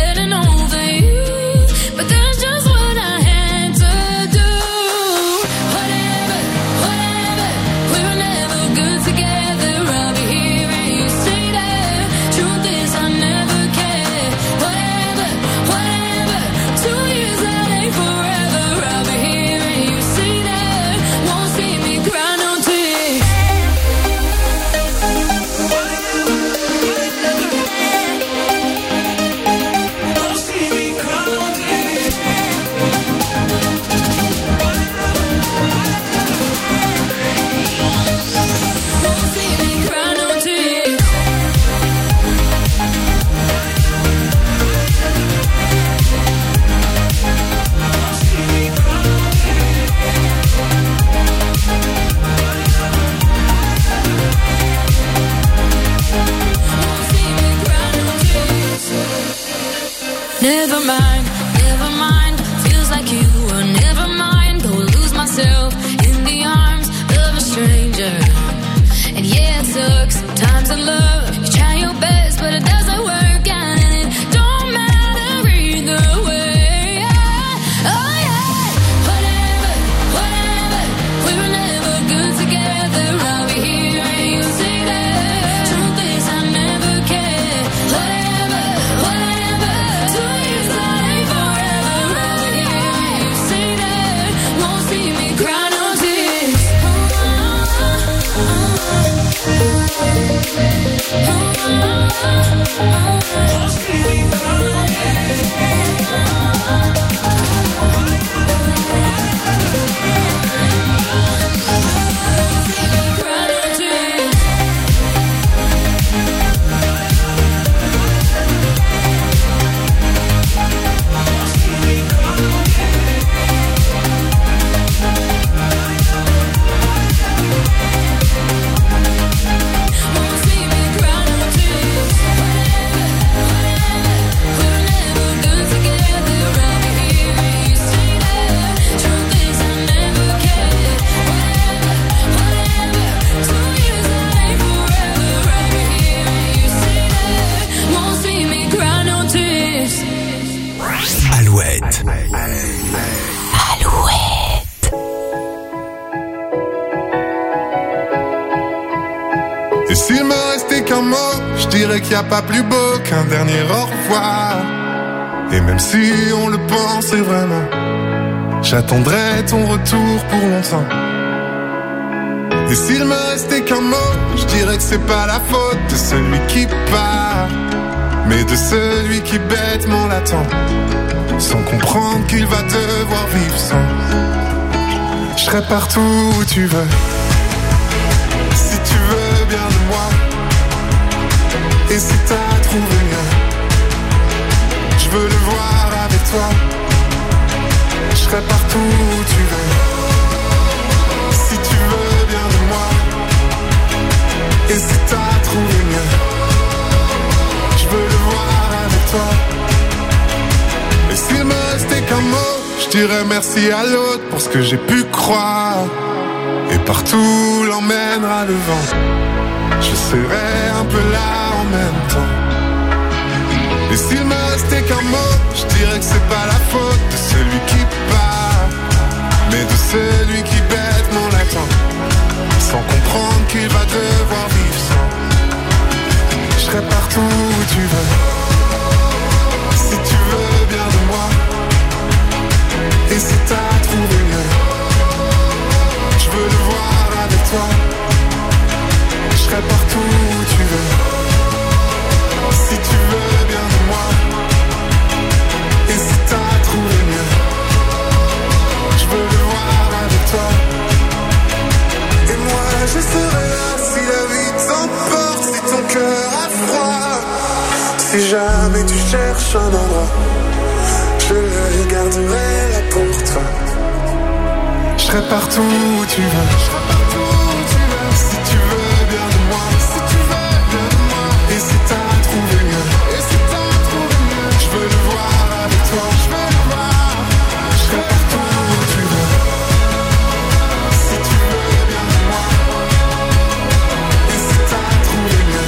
Never mind, never mind. Feels like you were never mind. Go lose myself in the arms of a stranger. And yeah, it sucks sometimes in love. You try your best, but it doesn't work out, and it don't matter either way. Yeah. Oh yeah, whatever, whatever. We were never good together. I'll be here and you say that. Truth is, I never cared. Whatever, whatever. Two years that ain't forever. I'll be here and you say that. Won't see me cry no tears.
Alouette.
Alouette.
Et s'il me restait qu'un mot, je dirais qu'il n'y a pas plus beau qu'un dernier au revoir. Et même si on le pensait vraiment, j'attendrai ton retour pour longtemps. Et s'il me restait qu'un mot, je dirais que c'est pas la faute de celui qui part, mais de celui qui bêtement l'attend, sans comprendre qu'il va devoir vivre sans. Je serai partout où tu veux, si tu veux bien de moi. Et si t'as trouvé mieux, je veux le voir avec toi. Je serai partout où tu veux, si tu veux bien de moi. Et si t'as trouvé mieux, je veux le voir avec toi. Et s'il me restait qu'un mot, je dirais merci à l'autre pour ce que j'ai pu croire. Et partout l'emmènera le vent, je serai un peu là en même temps. Et s'il me restait qu'un mot, je dirais que c'est pas la faute de celui qui part, mais de celui qui bêtement l'attend, sans comprendre qu'il va devoir vivre sans. Je serai partout où tu veux, si tu veux bien de moi. Et si t'as trouvé mieux, je veux le voir avec toi. Je serai partout où tu veux, si tu veux bien de moi. Et si t'as trouvé mieux, je veux le voir avec toi. Et moi je serai là si la vie t'emporte, si ton cœur a froid. Si jamais tu cherches un endroit, je le garderai là pour toi. Je serai partout où tu veux, si tu veux bien de moi. Et si t'as trouvé mieux, je veux le voir avec toi. Je serai partout où tu veux, si tu veux bien de moi. Et si t'as trouvé mieux,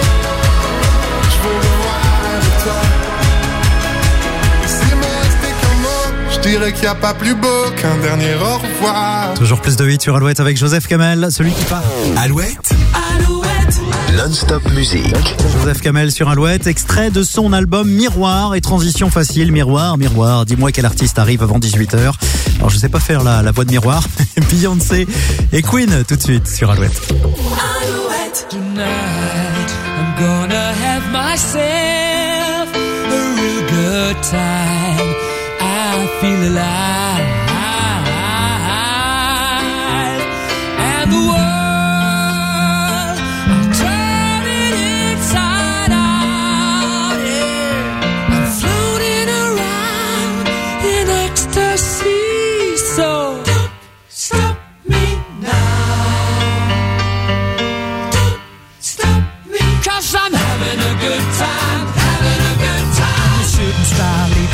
je veux le voir avec toi. Et s'il me restait qu'un mot, je dirais qu'il n'y a pas plus beau qu'un dernier au revoir.
Toujours plus de hits sur Alouette avec Joseph Kamel, celui qui part.
Alouette.
Alouette.
Non-stop musique.
Joseph Kamel sur Alouette, extrait de son album Miroir et transition facile. Miroir, miroir, dis-moi quel artiste arrive avant dix-huit heures. Alors je sais pas faire la, la voix de Miroir. Beyoncé et Queen tout de suite sur Alouette.
Alouette. Tonight I'm gonna have myself a real good time. I feel alive. And the world style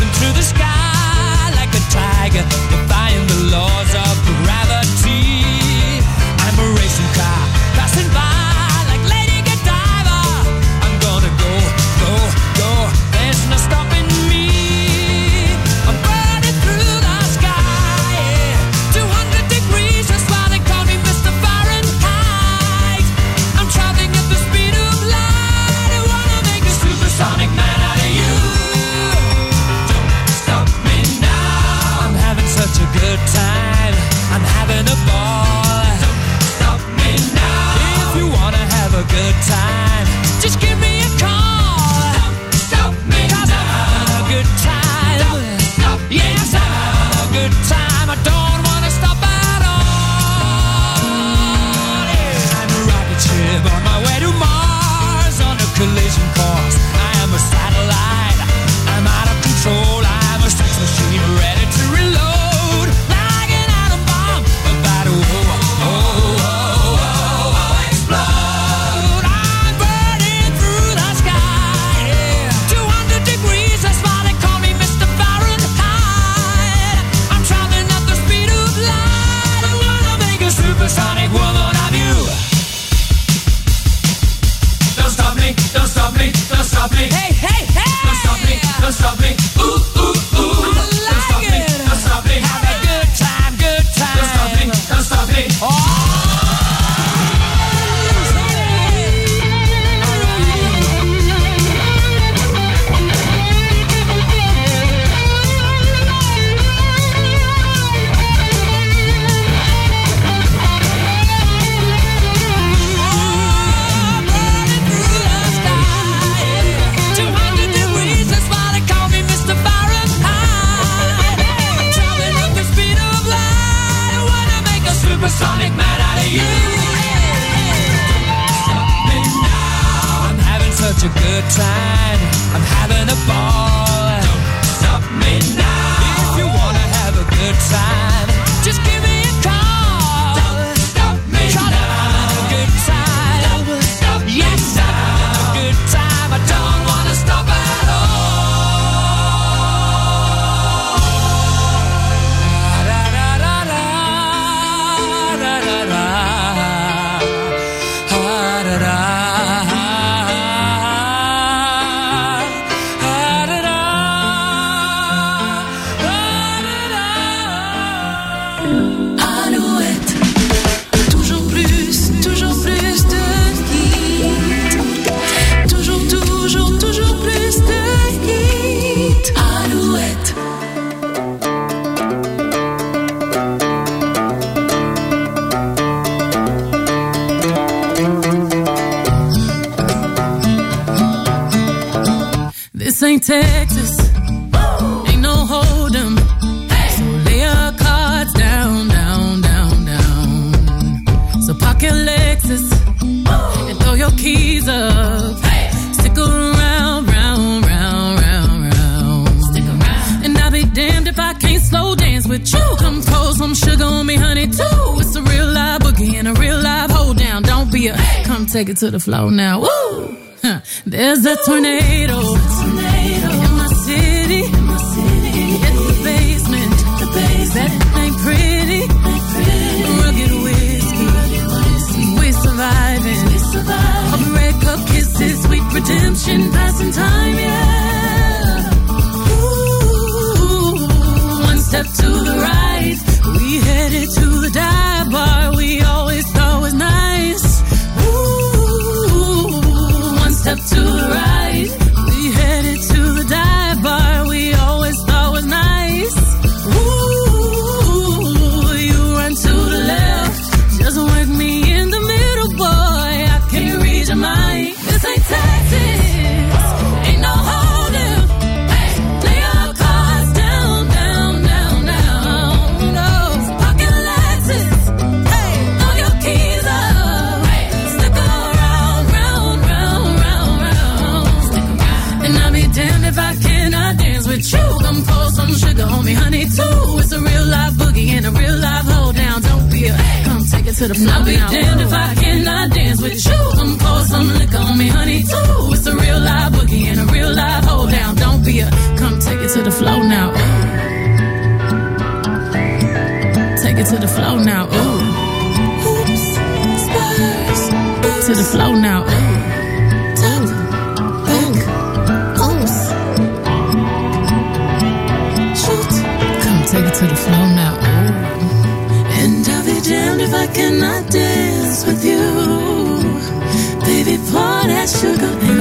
defying the laws of gravity. I'm a racing car passing by like Lady Godiva. I'm gonna go, go, go. There's no stopping me. I'm burning through the sky. two hundred degrees, that's why they call me Mister Fahrenheit. I'm traveling at the speed of light. I wanna make a supersonic man out of you. Don't stop me now. I'm having such a good time. I'm having a ball. Don't stop me now. If you wanna have a good time, just give me a call. Don't stop me now. I'm having a good time. Don't stop me yes, now. I'm having a good time. I don't wanna stop at all. Yeah. I'm a rocket ship on my way to Mars on a collision course. I am a satellite. I'm out of control. I'm a sex machine ready to reload like an atom bomb. About to oh, oh, oh, oh, oh, explode. I'm burning through the sky. Yeah. two hundred degrees, that's why they call me Mister Fahrenheit. I'm traveling at the speed of light. I wanna make a supersonic woman of you. Don't stop me, don't stop me, don't stop me. Hey, hey, hey! Don't stop me, don't stop me. Ooh, ooh, ooh. I like don't stop it. me, don't stop me. Have a good time, good time. Don't stop me, don't stop me. Oh! two hundred degrees, that's why they call me Mister Fahrenheit. I'm traveling at the speed of light. I wanna make a supersonic man out of you. Stop me now. I'm having such a good time. I'm having a ball. Don't stop me now. If you wanna have a good time, just give me a call. Don't stop me now. I'm having a good time. Don't stop me yes, I'm having a good time. I don't wanna stop at all. Da da da da da da da. Ah, da da. Ah, da da.
Alouette. Toujours plus, toujours plus de hits. Toujours, toujours, toujours plus de hits. Alouette.
This ain't Texas, ain't no hold'em. So lay your cards down, down, down, down. So park your Lexus and throw your keys up. Stick around, round, round, round, round. Stick around. And I'll be damned if I can't slow dance with you. Come pour some sugar on me, honey, too. It's a real live boogie and a real live hold down. Don't be a, come take it to the floor now. Woo! Huh. There's a tornado. In my city, it's the basement. That ain't pretty. Rugged whiskey, we're surviving. Of red cup kisses, sweet redemption, passing time, yeah. Ooh, one step to the right, we headed to the dive bar we always thought was nice. Ooh, one step to the right, we headed to the dive bar we always thought was nice. Ooh, you run to the left, just work me in the middle, boy. I can't read your mind. This ain't Texas, ain't no hold'em. Hey, lay your cards down, down, down, down. No, pocket Lexus. Hey, throw your keys up. Hey, stick around, round, round, round, round. Stick around. And I'll be damned if I cannot dance with you. Come pour some sugar on me, honey, too. It's a real live boogie and a real live hold down. Don't be a, come take it to the floor. I'll be damned if I cannot dance with you. Come pour some liquor on me, honey, too. It's a real live boogie and a real live hold down. Don't be a, come take it to the floor now. it to the flow now. Ooh. Hoops, spurs, to the flow now. Ooh. Two, back, oops. Shoot, come take it to the flow now. Ooh. And I'll be damned if I cannot dance with you. Baby, pour that sugar in